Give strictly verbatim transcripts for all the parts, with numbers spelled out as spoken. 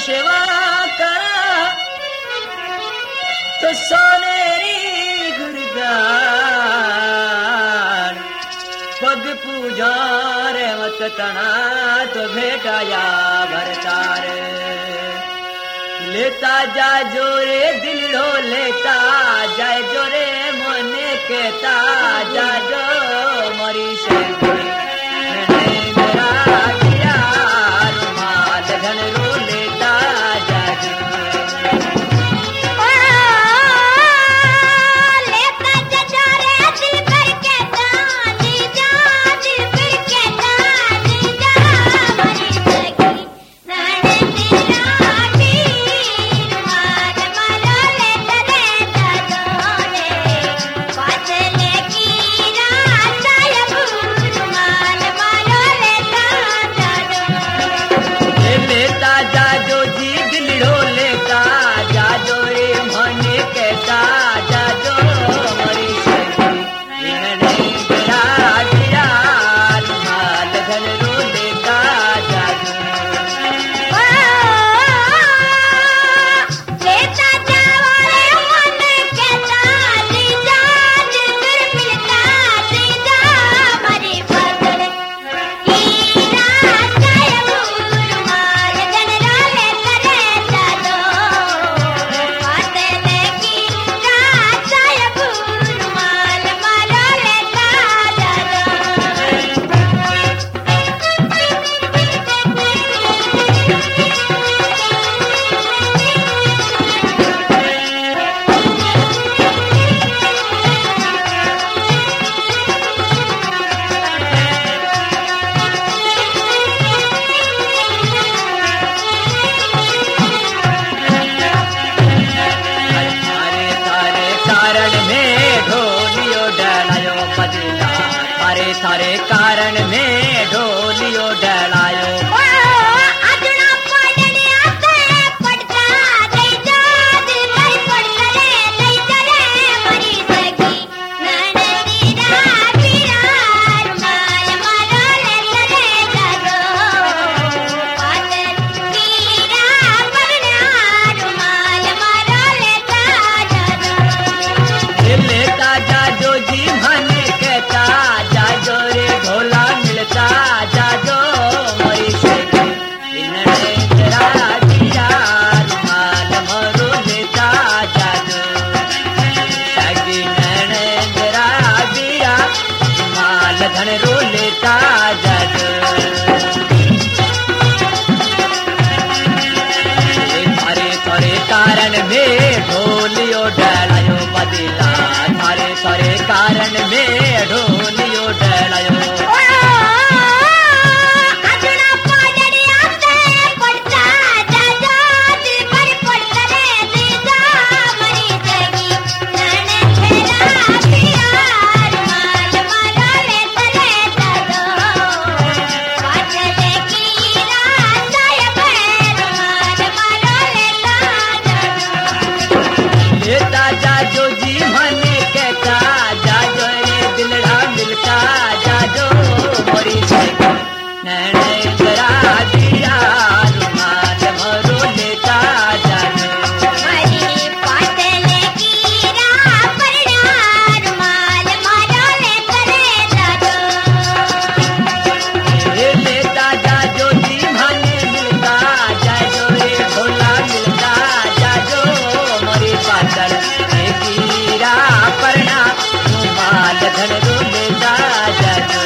सेवा करा तो सोनेरी गुरदान पग पूजा रे मत तना तो भेटाया भरतार लेता जा जोरे दिल रो लेता जाए जोरे मने कहता जा जो मरी से मेरा गिरा रुमाल धन रो लेता जा जो सारे कारण में ढोलियो डलायो धन रो लेता जाजो थारे थारे कारण में ढोलियो डलायो बदला थारे थारे कारण में ढोलियो डलायो जाजो जी मने कहता जाजो रे दिलड़ा मिलता जाजो मोरी नैने जरा दिया रुमाल मरो लेता जाजो हरी पातले कीरा परना रुमाल मारो लेता रे जाजो ये लेता जाजो जी मने मिलता जाजो रे भोला मिलता जाजो मोरी पातल परना रुमाल धन रो लेता जाजो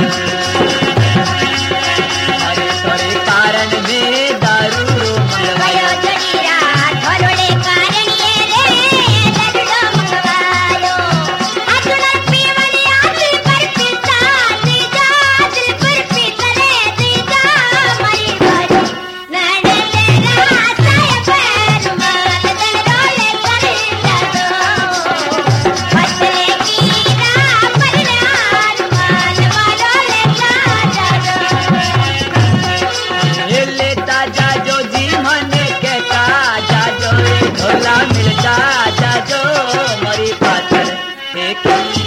अरे थोड़े कारण में दारू मंगवायो जड़ीरा थोड़े कारण ये रे दारू मंगवायो अतुल पीवनी आदिल पर पीता सीधा दिल पर पीता रे सीधा मरी बारी नैने तेरा साया पर रुमाल धन रो लेता रे जाजो जाजो जी मने कहता जाजो रे ढोला मिलता जाजो मरी पाथर एक